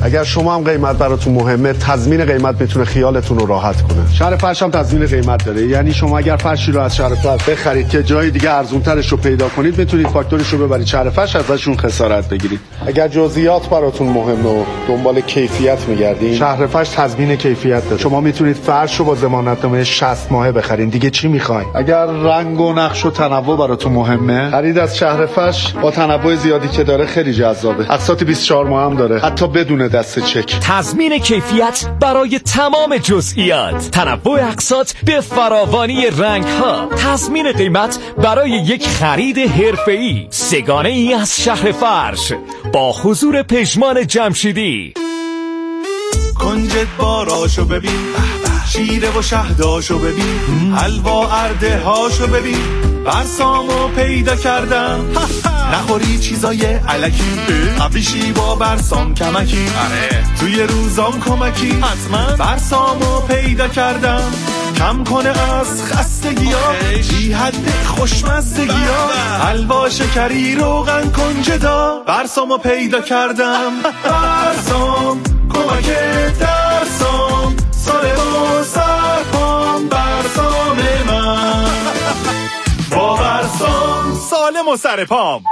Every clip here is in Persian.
اگر شما هم قیمت براتون مهمه، تضمین قیمت میتونه خیالتون رو راحت کنه. شهر فرش هم تضمین قیمت داره، یعنی شما اگر فرشی رو از شهر فرش بخرید که جای دیگه ارزان‌ترش رو پیدا کنید، میتونید فاکتورش رو ببرید شهر فرش، ازشون خسارت بگیرید. اگر جزئیات براتون مهمه و دنبال کیفیت میگردین، شهر فرش تضمین کیفیت داره. شما میتونید فرش رو با ضمانتنامه 60 ماهه بخرین. دیگه چی میخواین؟ اگر رنگ و نقش و تنوع براتون مهمه، خرید از شهر فرش با تنوع زیادی که داره خیلی جذابه. اقساط 24 ماه هم داره، حتی بدون دست چک. تضمین کیفیت برای تمام جزئیات، تنوع اقساط به فراوانی رنگ ها، تضمین قیمت برای یک خرید حرفه‌ای. سگانه ای از شهر فرش با حضور پژمان جمشیدی. کنجد باراشو ببین، شیره و شهداشو ببین، حلوا ارده هاشو ببین، برسامو پیدا کردم. نخوری چیزای علکی، قبلیشی با برسام کمکی، توی روزام کمکی، حتما برسامو پیدا کردم. کم کنه از خستگی ها، بی حد خوشمزدگی ها، حلوا شکری روغن کنجدا، برسامو پیدا کردم. برسام کمک درسام، ساله و سرپام، برسام من با برسام سالم و سرپام.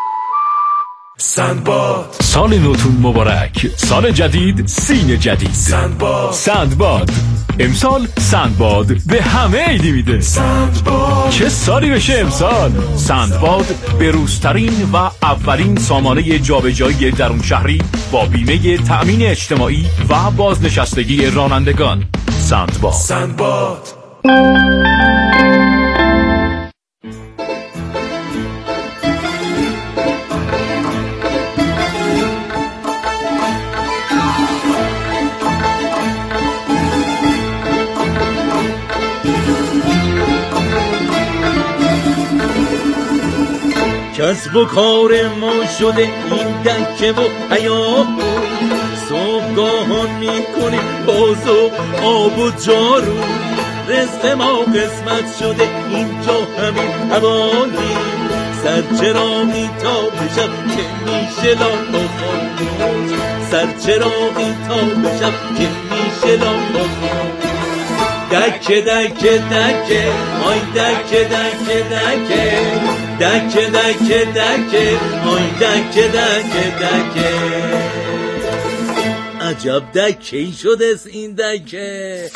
سندباد، سال نوتون مبارک، سال جدید، سین جدید. سندباد امسال سندباد به همه عیدی میده. سندباد چه سالی بشه امسال. سندباد به روزترین و اولین سامانه جابجایی درون شهری با بیمه تأمین اجتماعی و بازنشستگی رانندگان. سندباد. کسب و کار ما شده این دکه و حیاه، صبحگاهان میکنیم باز و آب و جارو، رزق ما قسمت شده اینجا همین حوالی، سر چرا میتابشم که میشه لان با خاموش، سر چرا میتابشم که میشه لان با خاموش. دکه دکه دکه آی دکه دکه دکه دکه دکه دکه آی دکه دکه دکه. عجب دکه‌ای شده است این دکه.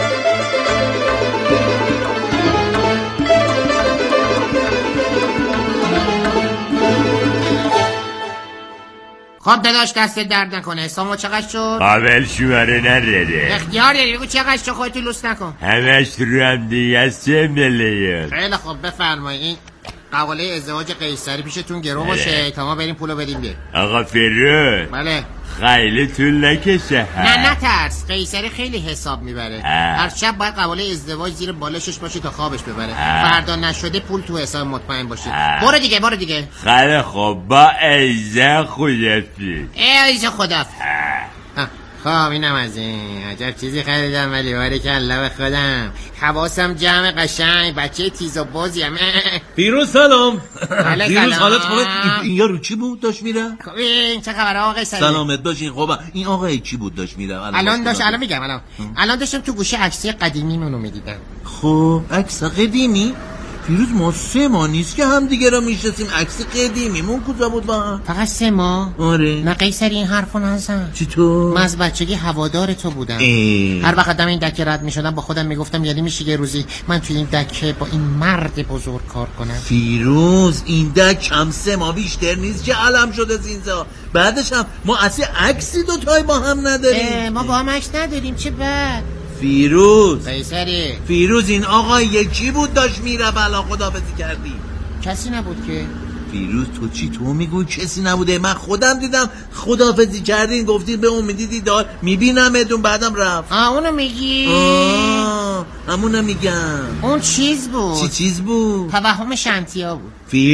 خب داداش دست درد نکنه. حسابو چقدر شد؟ قابل شماره نرده. اختیار داری بگو چقدر شد، خودتو لوس نکن. همش رو هم دیگه از 3 میلیون. خیلی خب بفرمایید. این قواله ازدواج قیصری پیشتون گرو باشه تا ما بریم پولو بدیم بیه. آقا فرود. بله. خیلی طول نکشه. نه ترس، قیصری خیلی حساب میبره. هر شب باید قواله ازدواج زیر بالشش باشه تا خوابش ببره. فردا نشده پول تو حساب مطمئن باشه. برو دیگه. خیلی خوب، با ایزه خدافی. ایزه خدافی. خب اینم از این. عجب چیزی خریدم ولی باریکلا به خودم. حواسم جمع، قشنگ، بچه تیز و بازیم. پیروز سلام. پیروز حالت خوبه؟ این یارو چی بود داشت میره؟ خب این چه خبره آقا قیصری؟ سلامت باشین. خب این آقا چی بود داشت میره؟ الان میگم. الان داشتم تو گوشه عکسی قدیمیمونو میدیدم. خب عکس قدیمی؟ پیروز ما 3 ماه نیست که هم دیگه را میشناسیم. عکس قدیمیمون کجا بود با هم؟ فقط 3 ماه؟ آره. نه قیصری این حرفو نزن. چطور؟ من از بچگی هوادار تو بودم. هر وقت آدم این دکه رد میشدم با خودم میگفتم یعنی میشه یه روزی من تو این دکه با این مرد بزرگ کار کنم. فیروز این دک هم 3 ماه بیشتر نیست که علم شده زینزا. بعدش هم ما اصلا عکسی دوتای با هم نداریم. ما با هم عکس نداریم. چه بد. فیروز قیصری، فیروز این آقا یکی بود داشت میره بلا خدافظی کردی؟ کسی نبود که. فیروز تو میگوی کسی نبوده؟ من خودم دیدم خدافظی کردین، گفتین به امیدی دیدار میبینم ادون، بعدم رفت. اونو میگی؟ همونو میگم. اون چیز بود. چی چیز بود؟ توهم شمتیا بود.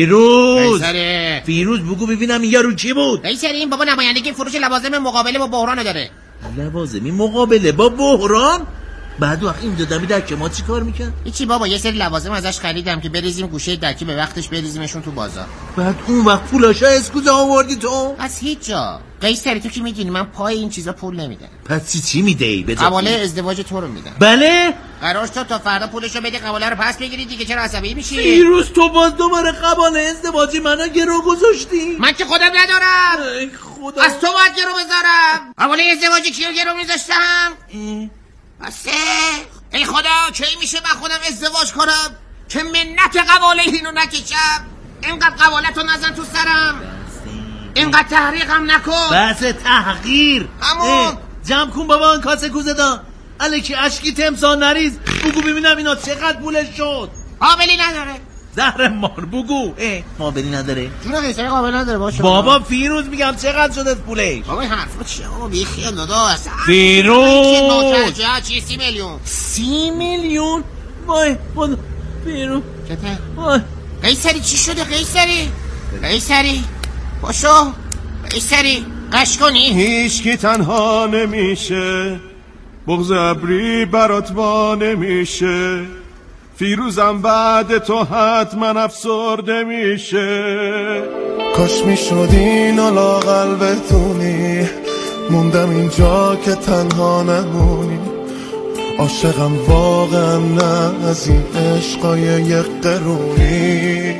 فیروز بگو ببینم این یارو کی بود؟ قیصری این بابا نمایندگی فروش لوازم مقابله با بحران داره. لوازمی مقابله با بحران؟ بعد وقت این دادمی دکه ما چی کار میکرد؟ هیچی بابا، یه سری لوازم ازش خریدم که بریزیم گوشه دکی به وقتش بریزیمشون تو بازار. بعد اون وقت پولاشا از کجا آوردی تو؟ از هیچ جا. قیصری تو کی میدونی من پای این چیزا پول نمیدم. پس چی میدی؟ قواله ازدواج تو رو میدم. بله؟ قرار تو تا فردا پولشو بدی قواله رو پس بگیری دیگه. چرا عصبی میشی؟ فیروز تو باز دوباره قواله ازدواجی منو گرو گذاشتی؟ من که خودم ندارم. ای خدا. از تو باید گرو بذارم. قواله ازدواجی کیو گرو میذاشتم؟ بسه. ای خدا کی میشه من خودم ازدواج کنم که منت قواله اینو نکشم؟ اینقدر قواله تو نزن تو سرم. اینقدر تحریقم نکن. بس تحقیر. همون جمع کن بابا این کاسه کوزه دان الکی اشکی تمسا نریز. بگو ببینم اینا چقدر پولش شد. قابلی نداره. زهر مار بگو. قابلی نداره؟ جون قیصری قابل نداره باشه. بابا فیروز میگم چقدر شده پولش؟ بابا این حرفا چیه بابا؟ بیخیال دادا. فیروز 30 میلیون. 30 میلیون؟ وای خدا. فیروز چته؟ وای قیصری چی شده قیصری؟ قیصری باشو. قیصری قش کنی. هیچ کی تنها نمیشه، بغض ابری برات وا نمیشه، فیروزم بعد تو حتما افسرده میشه. کاش میشدین و لااقل بتونی، موندم اینجا که تنها نمونی. عاشقم واقعا نه از این عشقای یک قرونی.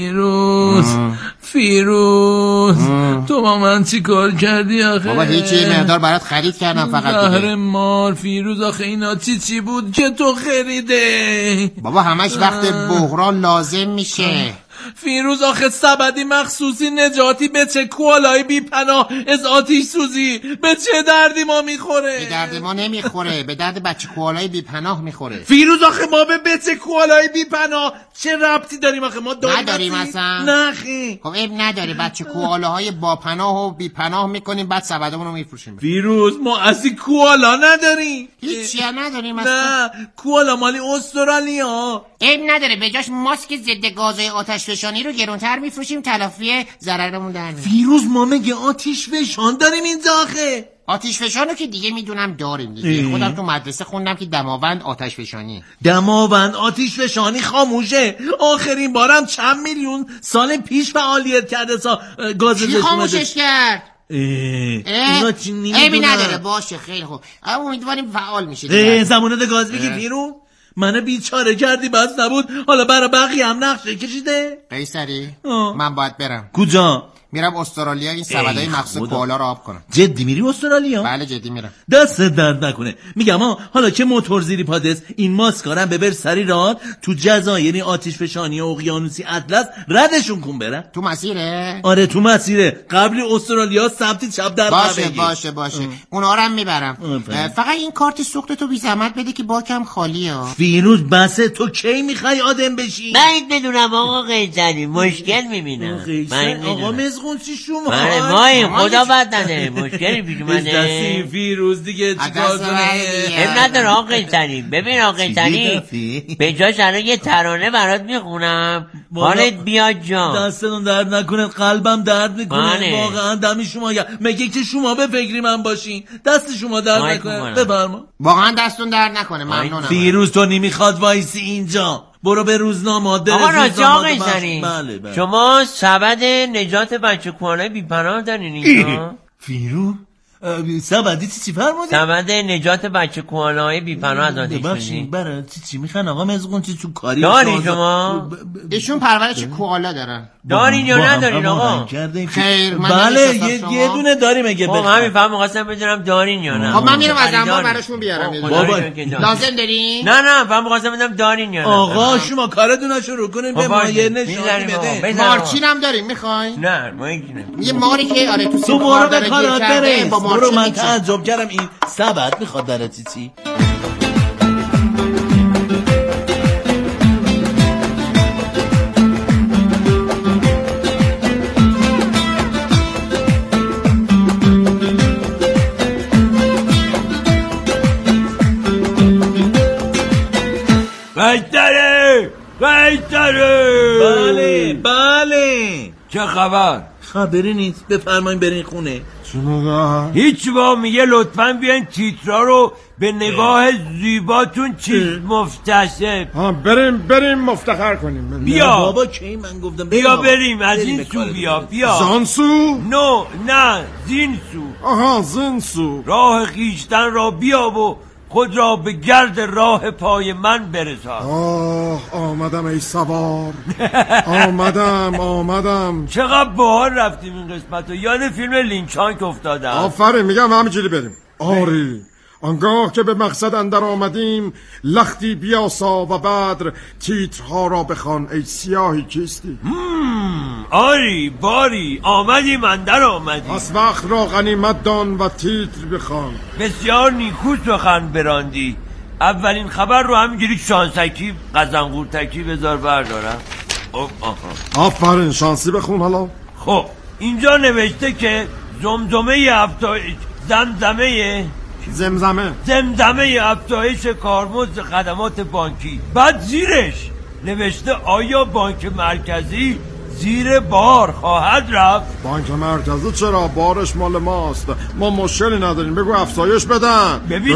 فیروز تو با من چی کار کردی آخه؟ بابا هیچی، مقدار برات خرید کردم فقط دیگه. زهر مار فیروز آخه اینا چی بود که تو خریده؟ بابا همش وقت بحران لازم میشه. فیروز آخه سبدی مخصوصی نجاتی به چه کوالای بی پناه از آتیش سوزی به چه دردی ما میخوره؟ به درد ما نمیخوره، به درد بچه کوالای بی پناه میخوره. فیروز آخه ما به بچه کوالای بی پناه چه ربطی داریم آخه؟ ما نداریم اصلا. نخی. خب عیب نداره، بچه کوالای با پناه و بی پناه میکنیم بعد سبدمون رو میفروشیم. فیروز ما از این کوآلا نداریم. هیچی نداریم اصلا. نه کوآلا مالی استرالیا. عیب نداره، به جاش ماسک ضد گازهای آتش فشانی رو گرونتر میفروشیم تلافی ضررمون در میاد. فیروز ما مگه آتش فشان داریم اینجا آخه؟ آتش فشانو که دیگه میدونم داریم دیگه. خودم تو مدرسه خوندم که دماوند آتش فشانی. دماوند آتش فشانی خاموشه. آخرین بارم چند میلیون سال پیش فعالیت کرده گاز چی خاموشش کرد؟ اینا چی عیبی نداره باشه خیلی خوب. امیدواریم فعال میشه. زمانت گاز بگی فیروز. منو بیچاره کردی بس نبود حالا برای بقیه هم نقشه کشیده. قیصری من باید برم. کجا؟ میرم استرالیا این سبدای مخصوص کوالا رو آب کنم. جدی میری استرالیا؟ بله جدی میرم. دست درد نکنه. میگم حالا که موتور زیری پادس این ماسکارم ببر سری راه تو جزایر آتش فشانی اقیانوسی اطلس ردشون کن برم. تو مسیره؟ آره تو مسیره. قبل استرالیا سمت چپ در باشه اونا رو هم میبرم. فقط این کارت سوخت تو بی زحمت بده که باکم خالیه. فیروز بسه تو کی میخوای آدم بشی؟ من بدونم آقا قیصری مشکل میبینم. آقا مزغون چی شما؟ بله مایم خدا بد نداره مشکلی پیش اومده. دستی فیروز دیگه چیکار کنه؟ اب نداره آقا قیصری. ببین آقا قیصری به جاش الان یه ترانه برات میخونم حالت بیاد جا. دستتون درد نکنه قلبم درد میکنه واقعا دمی شما مگه که شما به فکری من باشین دست شما درد نکنه. بفرما. واقعا دستتون درد نکنه ممنونم. فیروز تو نمیخواد وایسی اینجا برو به روزنامه. آقا راجع آقا قیصری شما سبد نجات بچه کوالای بی پناه دارین اینجا؟ فیروز سبدی چی فرمودی؟ سبد نجات بچه کوالای بی پناه از آتش فشانی. برای چی میخوان آقا مزغون چی تو کاری دارین شما؟ ایشون پرورش کوالا دارن. دارین یا ندارین آقا؟ خیر بله یه دونه داریم اگه بخوام. همین فهم می‌خواستم بدونم دارین یا نه. خب من میرم از انبار براشون بیارم. بابا لازم دارین؟ نه فهم می‌خواستم بدونم دارین یا نه. آقا شما کارتون رو شروع کنین به ما یه نشون بده. مارچین هم داریم می‌خواین؟ نه ما اینجوری یه ماری که آره تو سیم کارت داره کارات بره. برو من تعجب کردم این سبد میخواد داره چی؟ قیصری بله چه خبر؟ خبری نیست. بفرمایید برین خونه. هیچ با میگه لطفاً بیاین تیترا رو به نگاه زیباتون چیز مفتشه. بریم مفتخر کنیم. بیا بابا کی من گفتم بیا بریم از این سو بیا زانسو؟ نه زین سو. آها زین سو. راه خیشتن را بیا و خود را به گرد راه پای من برسان. آمدم ای سوار. آمدم. چقدر باحال رفتیم این قسمت رو. یاد فیلم لینچانک افتادم. آفرین، میگم همینجوری بریم. آری آنگاه که به مقصد اندر آمدیم، لختی بیاسا و بدر تیترها را بخوان ای سیاهی کیستی. آری باری آمدیم اندر آمدیم. پس وقت را غنیمت دان و تیتر بخوان. بسیار نیکو سخن براندی. اولین خبر رو همینجوری شانسکی قزنقورتکی بذار بردارم. آفرین، شانسی بخون حالا. خب اینجا نوشته که زمزمه افزایش کارمزد خدمات بانکی. بعد زیرش نوشته آیا بانک مرکزی زیر بار خواهد رفت؟ بانک مرکزی چرا؟ بارش مال ماست، ما مشکلی نداریم. بگو افزایش بدن. ببین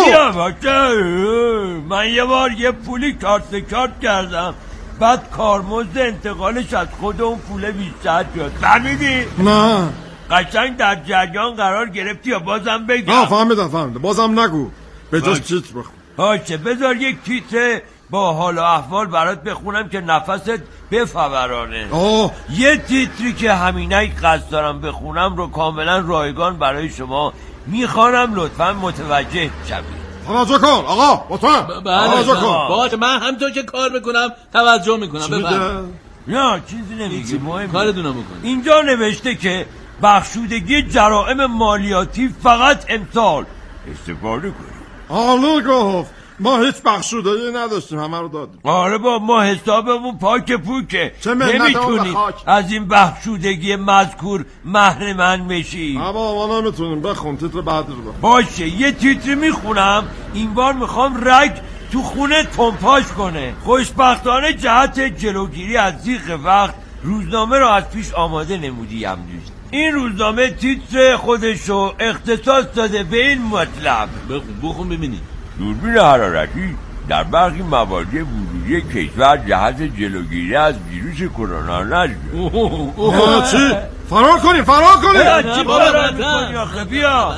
من یه بار یه پولی کارت کردم، بعد کارمزد انتقالش از خود اون پول بیشتر شد. فهمیدی؟ نه قشنگ در جریان قرار گرفتی یا بازم بگم؟ نه فهمیدم. بازم نگو، به جاش تیتر بخون. باشه بذار یک تیتر با حال و احوال برات بخونم که نفست بفورانه. یه تیتری که همینک قصد دارم بخونم رو کاملا رایگان برای شما میخوانم، لطفا متوجه شوید. توجه کن آقا، بطن توجه کن. باشه من همینطور که کار میکنم توجه میکنم. نه چیزی نمیگه، مهم کارتونو بکنید. اینجا نوشته که بخشودگی جرائم مالیاتی فقط امسال استفاده کنید. آلو گفت ما هیچ بخشودگی نداشتیم، همه رو دادیم. آره با ما حسابمون پاکه. نمیتونید از این بخشودگی مذکور محرمن بشی. ما نمیتونیم. بخون تیتر بعد رو بخون. باشه یه تیتر میخونم، این بار میخوام رگ تو خونه تنپاش کنه. خوشبختانه جهت جلوگیری از زیغ وقت روزنامه رو از پیش آماده نمودیم دوست. این روزنامه تیتر خودشو اختصاص داده به این مطلب. بخون ببینید. دوربین حرارتی در برخی مواضع ورودی کشور جهت جلوگیری از ویروس کرونا نشد. چی؟ فرار کنیم چی فرار میکنی آخه؟ بیا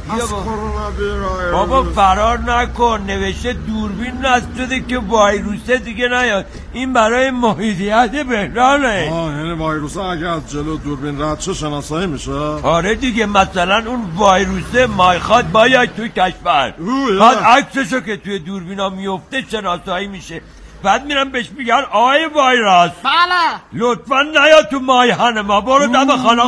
بابا فرار نکن. نوشته دوربین نستده که وایروسه دیگه نیاد. این برای محیطیت بحرانه. یعنی وایروسه اگه از جلو دوربین رد شه شناسایی میشه؟ آره دیگه، مثلا اون وایروسه مایخاد باید توی کشور، بعد عکسشو که توی دوربینا میفته شناسایی میشه. بعد میرم بهش میگن آی وایراس بله لطفا نیا تو مایهن ما، برو دم خانه.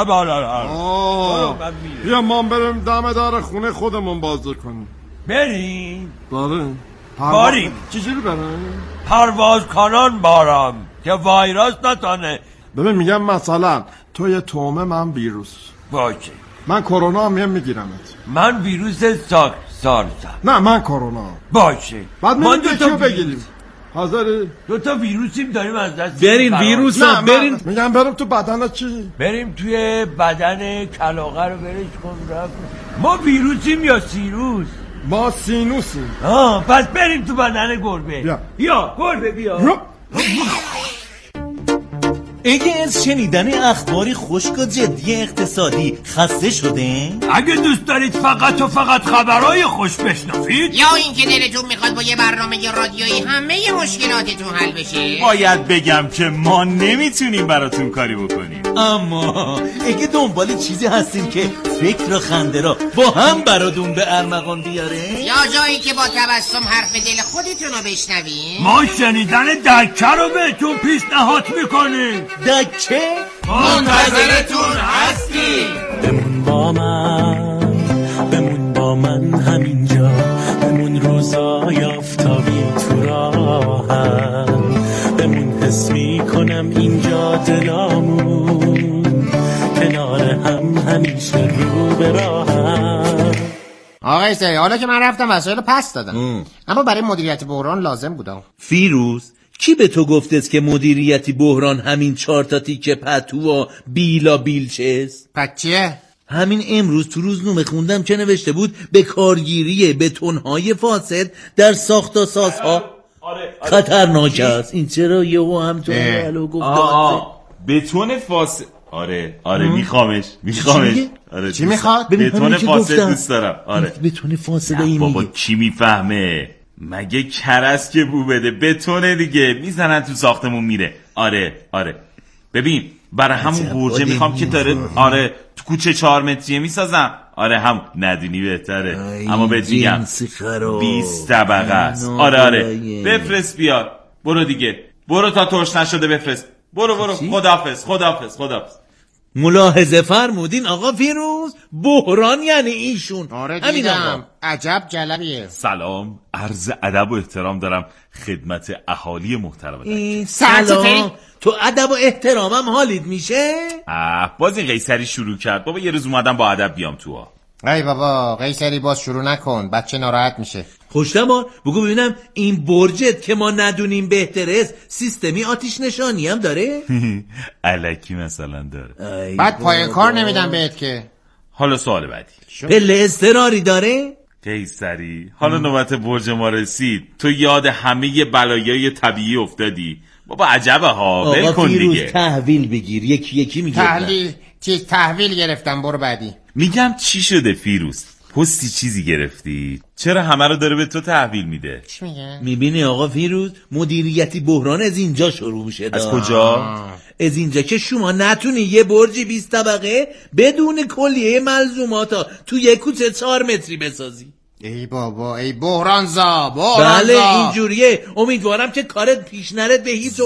بیا ما بریم دم در خونه خودمون بازی کنیم. بریم باریم. چجوری بریم؟ پرواز کنان بارم که وایراس نتانه. ببین میگم مثلا تو یه تومه، من ویروس. باشه من کرونا هم میگیرمت. من ویروس سارسم. نه من کرونا. باشه بعد ما دوتا بگیریم. حاضری؟ دوتا ویروسیم داریم از دست. برین ویروس ها برین. میگم بریم تو بدن چی؟ بریم توی بدن کلاغه رو برش کن رفت. ما ویروسیم یا سیروس؟ ما سینوسیم. پس بریم تو بدن گربه. بیا گربه بیا. اگه از شنیدن اخباری خشک و جدی اقتصادی خسته شده؟ اگه دوست دارید فقط و فقط خبرهای خوش بشنوید، یا اینکه دلتون میخواد با یه برنامه رادیویی همه مشکلاتتون حل بشه، باید بگم که ما نمیتونیم براتون کاری بکنیم. اما اگه دنبال چیزی هستین که فکر و خنده را با هم براتون به ارمغان بیاره، یا جایی که با تبسم حرف دل خودتون رو بشنوین، ما شنیدن دکه رو بهتون پیشنهاد میکنیم. دکه؟ منتظرتون هستیم. بمون با من همینجا، بمون روزای آفتابی تو راهم، بمون حس میکنم اینجا دلامون کنار هم همیشه رو به راهم. آقای سری، حالا که من رفتم وسایل پس دادم، اما برای مدیریت بحران لازم بودم. فیروز کی به تو گفته است که مدیریتی بحران همین 4 تا تیکه پتو و بیلا بیلچست؟ پس چیه؟ همین امروز تو روزنامه خوندم که نوشته بود به کارگیری بتون‌های فاسد در ساخت و سازها خطرناک است. این چرا یهو همطور الو گفت بتون فاسد؟ آره میخوامش. آره چی میخواد؟ بتون فاسد دوست دارم. آره بتون فاسد این بابا کی میفهمه؟ مگه کرس که بو بده بتونه دیگه میزنن تو ساختمون میره. آره ببین برای همون برجه میخوام که داره تو کوچه 4 متریه میسازم. آره هم ندونی بهتره اما بهت میگم 20 طبقه است. آره بفرست بیار. برو دیگه برو تا ترش نشده بفرست. برو خداحافظ. ملاحظه فرمودین آقا فیروز؟ بحران یعنی ایشون. آره دیدم. عجب جلبیه. سلام، عرض ادب و احترام دارم خدمت اهالی محترم. سلام. تو ادب و احترامم حالیت میشه؟ باز این قیصری شروع کرد. بابا یه روز اومدم با ادب بیام تو. ای بابا قیصری باز شروع نکن، بچه ناراحت میشه. خوشتمار بگو ببینم این برجت که ما ندونیم بهتره است سیستمی آتش نشانی هم داره؟ الکی مثلا داره. بعد پای کار نمیدن بهت که. حالا سوال بعدی، پله اضطراری داره؟ قیصری حالا نوبت برج ما رسید، تو یاد همه بلایای طبیعی افتادی. بابا عجبه ها، ول کن دیگه. تحویل بگیر، یکی میگه تحویل گرفتم. برو بعدی. میگم چی شده فیروز؟ پستی چیزی گرفتی؟ چرا همه رو داره به تو تحویل میده؟ چی میگه؟ میبینی آقا فیروز، مدیریتی بحران از اینجا شروع میشه. از کجا؟ از اینجا که شما نتونی یه برجی 20 طبقه بدون کلیه ملزوماتا تو یک کوچه 4 متری بسازی. ای بابا، ای بحرانزا. بله اینجوریه. امیدوارم که کارت پیش نره به هیچ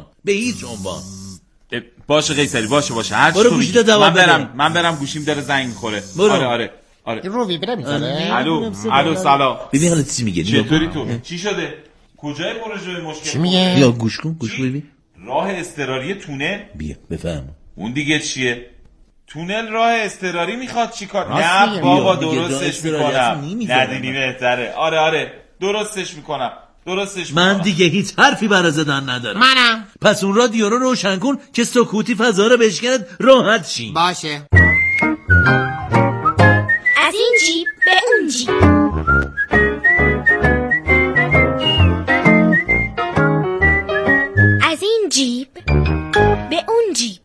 عنوان. باشه قیصری، باشه. هر برو گوشی تو من برم گوشیم داره زنگ میخوره. آره. رو ویبره میذاره. الو سلام. ببین حالا چی میگه؟ چطوری تو؟ چی شده؟ کجای پروژه مشکل؟ چی میگه؟ یا گوش کن ببین. راه اضطراری تونل؟ بیا بفهم. اون دیگه چیه؟ تونل راه اضطراری میخواد چیکار؟ نه بابا درستش میکنم. ندینی بهتره. آره درستش میکنم. من دیگه هیچ حرفی برای زدن ندارم. منم. پس اون رادیو رو روشن کن که سکوتی فضا رو بشکند راحت شین. باشه. از این جیب به اون جیب. از این جیب به اون جیب.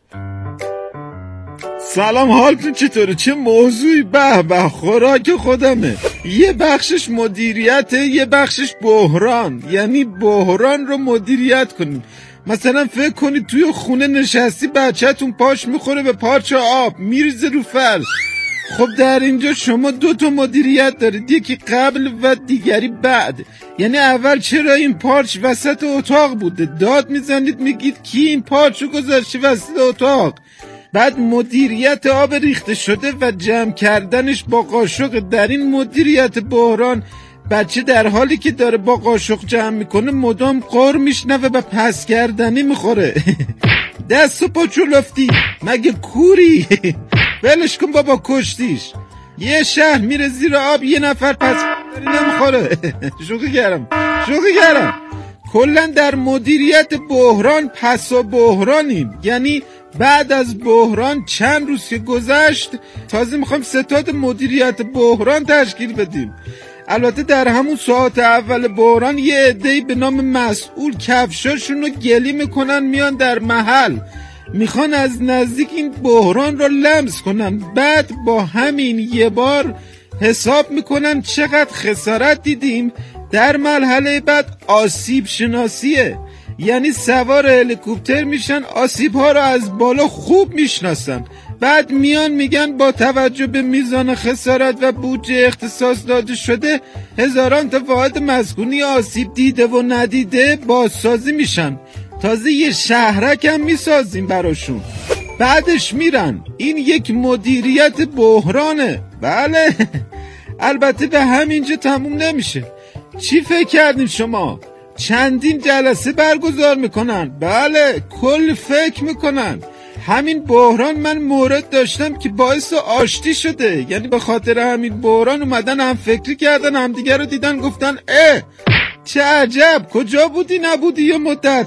سلام، حالتون چطوره؟ چه موضوعی؟ به خوراک خودمه. یه بخشش مدیریته، یه بخشش بحران. یعنی بحران رو مدیریت کنیم. مثلا فکر کنید توی خونه نشستی، بچه‌تون پاش میخوره به پارچه آب میریزه رو فرش. خب در اینجا شما 2 تا مدیریت دارید، یکی قبل و دیگری بعد. یعنی اول چرا این پارچ وسط اتاق بوده، داد میزنید میگید کی این پارچ رو گذاشته وسط اتاق. بعد مدیریت آب ریخته شده و جمع کردنش با قاشق. در این مدیریت بحران بچه در حالی که داره با قاشق جمع میکنه مدام قر میشنوه و پس کردنی میخوره. دست و پا چلفتی مگه کوری؟ ولش کن بابا، کشتیش. یه شهر میره زیر آب، یه نفر پس نمیخوره. شوخی کردم. کلن در مدیریت بحران پس و بحرانیم. یعنی بعد از بحران چند روز که گذشت تازه میخوایم ستاد مدیریت بحران تشکیل بدیم. البته در همون ساعت اول بحران یه عده‌ای به نام مسئول کفشاشون رو گلی میکنن، میان در محل میخوان از نزدیک این بحران رو لمس کنن. بعد با همین یه بار حساب میکنن چقدر خسارت دیدیم. در مرحله بعد آسیب شناسیه. یعنی سوار هلیکوپتر میشن، آسیب ها رو از بالا خوب میشناسن. بعد میان میگن با توجه به میزان خسارت و بودجه اختصاص داده شده هزاران تا واحد مسکونی آسیب دیده و ندیده بازسازی میشن. تازه یه شهرک هم میسازیم براشون. بعدش میرن. این یک مدیریت بحرانه. بله. البته به همینجا تموم نمیشه. چی فکر کردین شما؟ چندین جلسه برگزار میکنن. بله، کل فکر میکنن. همین بحران من مورد داشتم که باعث آشتی شده. یعنی به خاطر همین بحران اومدن هم فکری کردن، هم دیگر رو دیدن گفتن چه عجب، کجا بودی نبودی یه مدت؟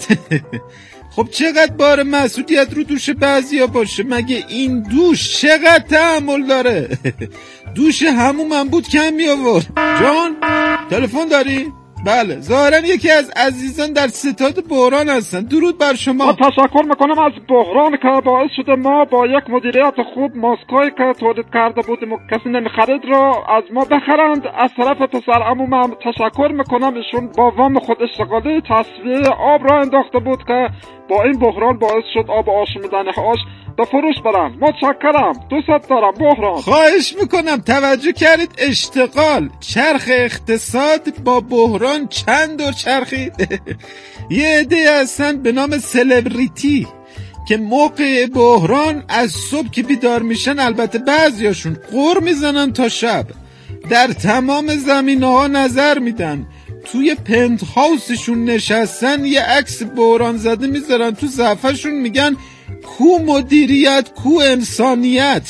خب چقدر بار مسئولیت رو دوش بعضیا باشه؟ مگه این دوش چقدر تحمل داره؟ دوش همون بود کم می آورد. جان تلفن داری؟ بله، ظاهرا یکی از عزیزان در ستاد بحران هستن. درود بر شما. تشکر میکنم از بحران که باعث شده ما با یک مدیریت خوب ماسکایی که تولید کرده بودیم و کسی نمیخرید رو از ما بخرند. از طرف پسر عمومم تشکر میکنم، ایشون با وام خود اشتغالی تصفیه آب را انداخته بود که با این بحران باعث شد آب آشامیدنی‌هاش به فروش برن. متشکرم، دوست دارم بحران. خواهش میکنم. توجه کردید اشتغال چرخ اقتصاد با بحران چند دور چرخید. یه عده هستن به نام سلبریتی که موقع بحران از صبح که بیدار میشن، البته بعضیاشون قر میزنن تا شب، در تمام زمینه‌ها نظر میدن، توی پنت هاوسشون نشستن یه عکس بحران زده میذارن تو صفحه‌شون، میگن کو مدیریت کو انسانیت.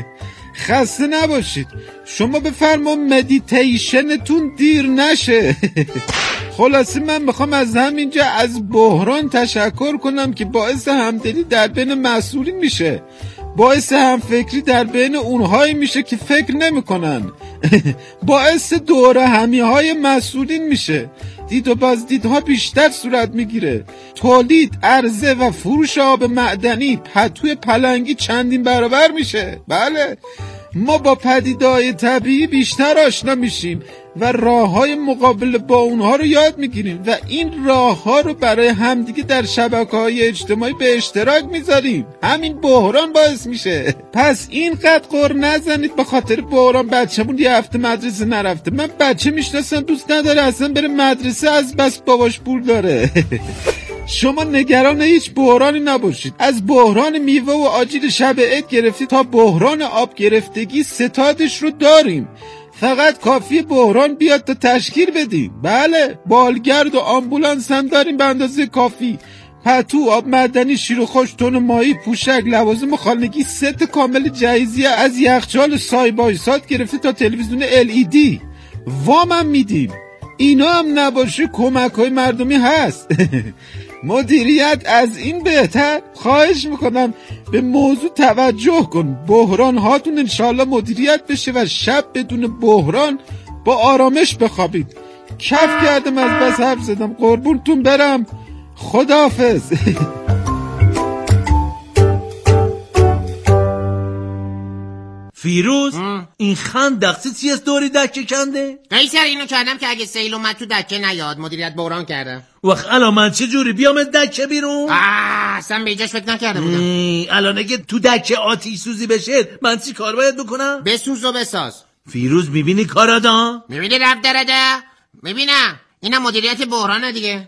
خسته نباشید، شما بفرما مدیتیشنتون دیر نشه. خلاصه من میخوام از همینجا از بحران تشکر کنم که باعث همدلی در بین مسئولین میشه، باعث همفکری در بین اونهایی میشه که فکر نمیکنن، باعث دوره همیهای مسئولین میشه، دید و بازدیدها بیشتر صورت میگیره، تولید، عرضه و فروش آب معدنی پتوی پلنگی چندین برابر میشه. بله، ما با پدیده‌های طبیعی بیشتر آشنا میشیم و راه‌های مقابله با اونها رو یاد میگیریم و این راه‌ها رو برای همدیگه در شبکه‌های اجتماعی به اشتراک میذاریم. همین بحران باعث میشه. پس اینقدر قر نزنید به خاطر بحران بچه‌مون یه هفته مدرسه نرفته. من بچه میشناسم دوست نداره اصلا بره مدرسه از بس باباش پول داره. شما نگران هیچ بحرانی نباشید. از بحران میوه و آجیل شب عید گرفتی تا بحران آب گرفتگی ستادش رو داریم. فقط کافی بحران بیاد تا تشکیل بدیم. بله، بالگرد و آمبولانس هم داریم به اندازه کافی. پتو، آب معدنی، شیر و خوش، تن ماهی، پوشک، لوازم خانگی، ست کامل جهیزیه از یخچال سایبایسات گرفته تا تلویزیون LED. وام هم میدیم. اینا هم نباشه کمک‌های مردمی هست. مدیریت از این بهتر. خواهش میکنم به موضوع توجه کن. بحران هاتون انشالله مدیریت بشه و شب بدون بحران با آرامش بخوابید. کف کردم از بس حرف زدم، قربونتون برم، خداحافظ. فیروز این خند دقسی چی از دوری دکه کنده؟ قیصر اینو کردم که اگه سیل اومد تو دکه نیاد. مدیریت بحران کردم. وقت الان من چه جوری بیام از دکه بیرون؟ اصلا به ایجاش فکر نکرده بودم. الان اگه تو دکه آتیش سوزی بشه من چی کار باید بکنم؟ بسوز و بساز. فیروز میبینی کارادا؟ میبینی رفت درده؟ میبینم. اینم مدیریت بحرانه دیگه.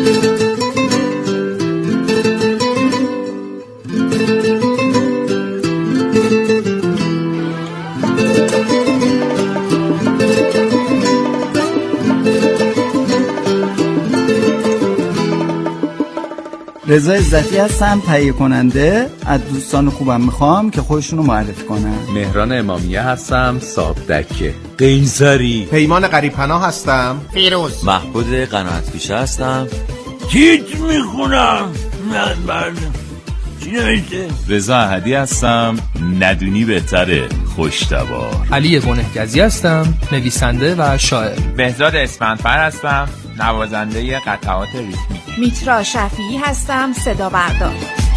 رضا عزتی هستم، تهیه کننده. از دوستان خوبم میخوام که خودشونو معرفی کنن. مهران امامیه هستم، صاحب دکه. قیصری. پیمان قریب‌پناه هستم. فیروز. محمود قناعت‌پیشه هستم. کیت میخونم. من چی نوشته؟ رضا احدی هستم، ندونی بهتره، خوشتبار. علی گنهگزی هستم، نویسنده و شاعر. بهزاد اسفندفر هستم، نوازنده قطعات ریتمی. میترا شفیعی هستم، صدا بردار.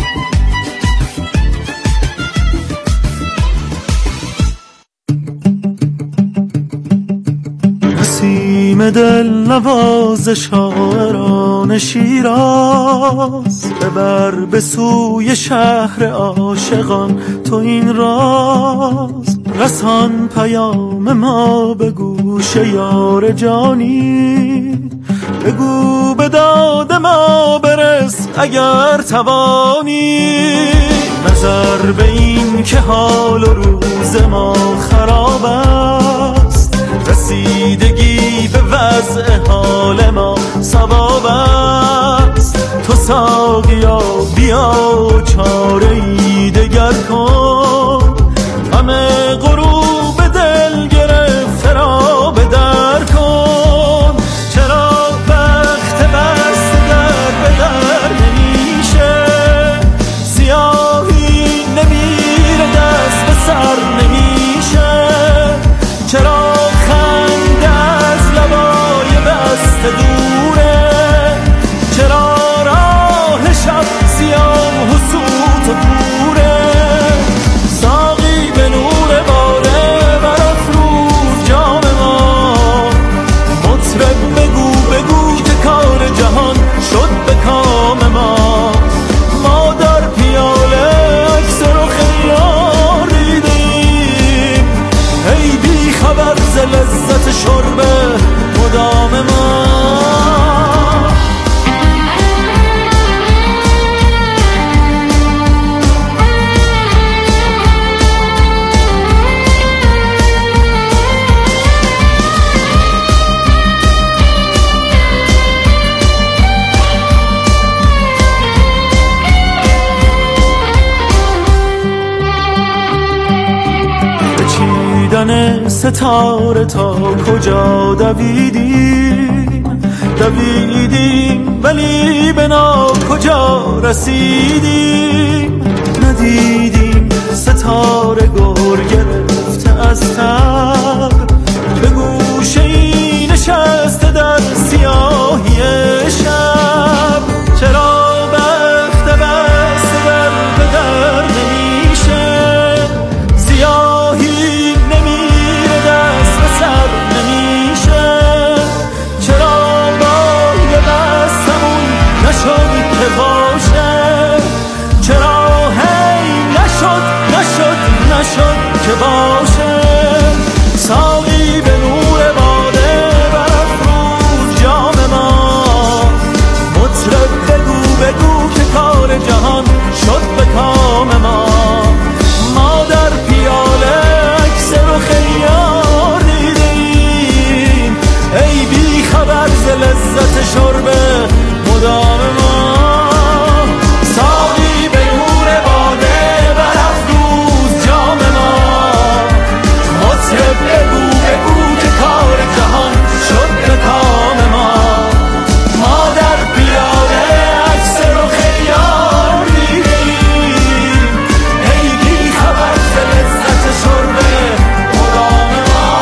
نسیم دل نواز شاعران شیراز، ببر به سوی شهر عاشقان تو این راز. رسان پیام ما به گوش یار جانی، بگو به داد ما برس اگر توانی. نظر به این که حال و روز ما خراب است، رسیدگی به وضع حال ما ثواب است. تو ساقیا بیا چاره‌ای دگر کن، همه غروب دل گرفته را به در کن. چرا دیدن ستاره تا کجا دویدیم ولی به کجا رسیدیم. ندیدیم ستاره گر گرفته از تب، به گوشه ای نشسته در سیاهی شب. چرا بخت بسته در به در نمیشه، سیاهی نمیره دست به سر نمیشه. چرا بای بستمون نشد که باشه، چرا هی نشد که باشه. ساقی به نور باده برافروز جام ما، مطرب بگو که کار جهان شد به کام ما. ما در پیاله عکس رخ یار دیدیم، ای بی خبر ز لذت شرب مدام ما. ساقی به نور باده برافروز جام ما، مطرب بگو که کار جهان شد به کام ما. ما در پیاله عکس رخ یار دیدیم، ای بی خبر ز لذت شرب مدام ما.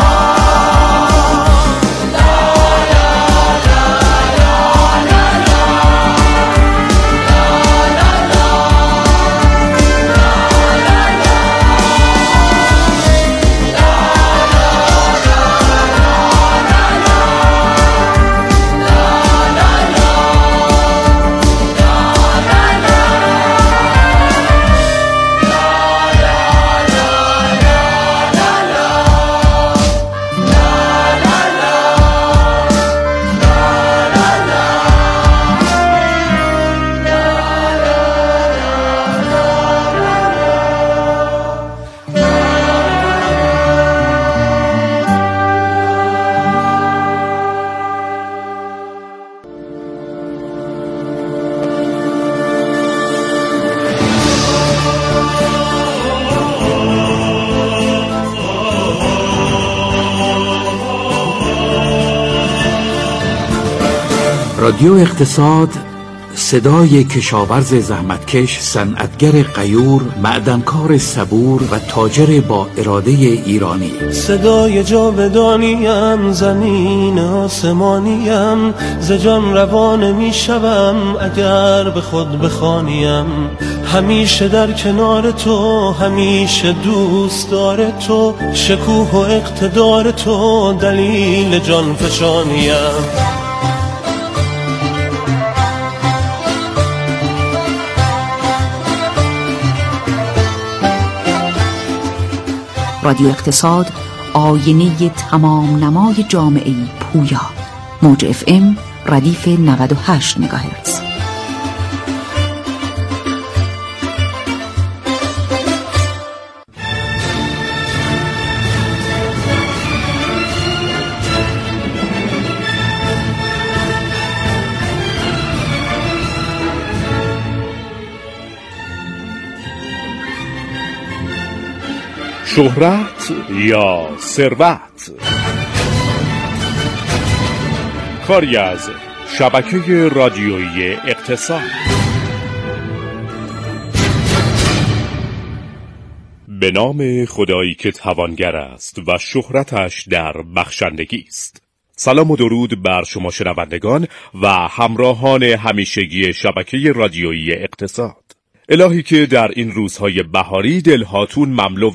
رادیو اقتصاد، صدای کشاورز زحمتکش، صنعتگر غیور، معدنکار صبور و تاجر با اراده ایرانی. صدای جاودانیم، زمین آسمانیم، ز جان روان میشوم اگر به خود بخوانیم. همیشه در کنار تو، همیشه دوست دار تو، شکوه و اقتدار تو دلیل جان فشانیم. رادیو اقتصاد، آینه تمام نمای جامعه پویا. موج FM ردیف 98 مگاهرتز. شهرت یا ثروت، کاری از شبکه رادیویی اقتصاد. به نام خدایی که توانگر است و شهرتش در بخشندگی است. سلام و درود بر شما شنوندگان و همراهان همیشگی شبکه رادیویی اقتصاد. الهی که در این روزهای بهاری دلهاتون مملو